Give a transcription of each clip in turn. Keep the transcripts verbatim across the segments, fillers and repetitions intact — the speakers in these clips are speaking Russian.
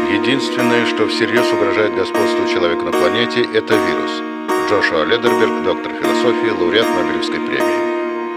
Единственное, что всерьез угрожает господству человека на планете, это вирус. Джошуа Ледерберг, доктор философии, лауреат Нобелевской премии.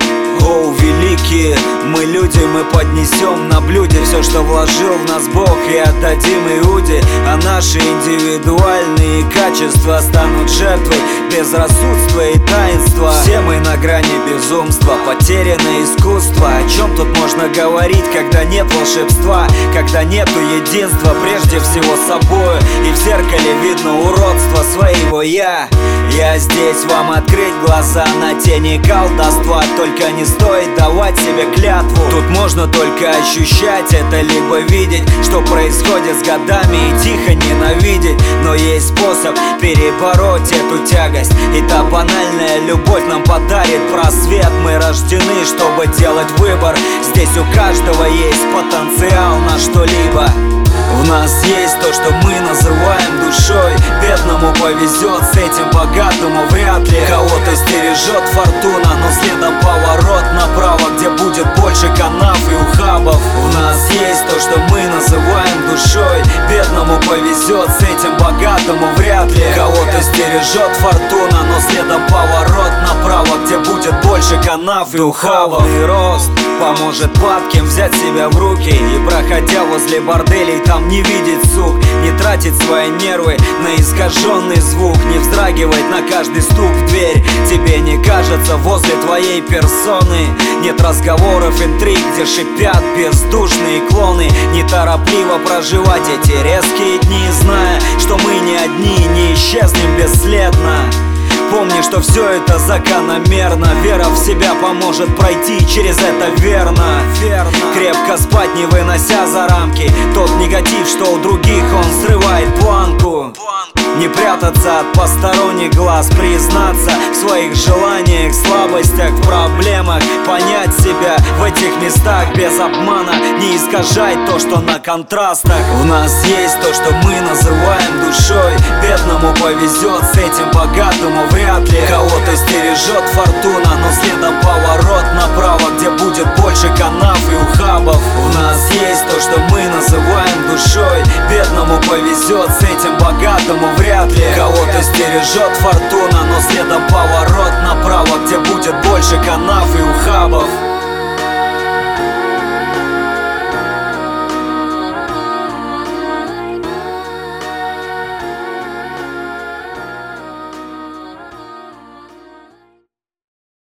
О, великие, мы люди, мы поднесем на блюде все, что вложил в нас Бог, и отдадим Иуде. А наши индивидуальные качества станут жертвой безрассудства и таинства. Все мы на грани безумства, потерянное искусство. О чем тут можно говорить, когда нет волшебства, когда нету единства прежде всего собою, и в зеркале видно уродство своего я. Я здесь вам открыть глаза на тени колдовства, только не стоит давать себе клятву. Тут можно только ощущать это, либо видеть, что происходит с годами, и тихо ненавидеть. Но есть способ перебороть эту тягость, и та банальная любовь нам подарит просвет. Мы рождены, чтобы делать выбор. Здесь у каждого есть потенциал на что-либо. В нас есть то, что мы называем душой. Бедному повезет, с этим богатому вряд ли. Кого-то стережет фортуна, но следом поворот направо, где будет больше канав и ухабов. В нас есть то, что мы называем душой. Бедному повезет, с этим богатому вряд ли. Кого-то стережет фортуна, но следом поворот направо, где будет больше канав и ухабов. И рост поможет падким взять себя в руки, и проходя возле борделей, там не видеть сук, не тратить свои нервы на искаженный звук, не вздрагивать на каждый стук в дверь. Тебе не кажется, возле твоей персоны нет разговоров, интриг, где шипят бездушные клоны. Неторопливо проживать эти резкие дни, зная, что мы не одни, не исчезнем бесследно. Помни, что все это закономерно. Вера в себя поможет пройти через это верно. верно Крепко спать, не вынося за рамки тот негатив, что у других, он срывает планку. Не прятаться от посторонних глаз, признаться в своих желаниях, слабостях, в проблемах, понять себя в этих местах без обмана, не искажать то, что на контрастах. В нас есть то, что мы называем душой. Бедному повезет, с этим богатому вряд ли. Кого-то стережет фортуна, но следом поворот направо, где будет больше канав и ухабов. В нас есть то, что мы называем душой. Бедному повезет, с этим богатому вряд ли. Кого-то стережет фортуна, но следом поворот направо, где будет больше канав и ухабов.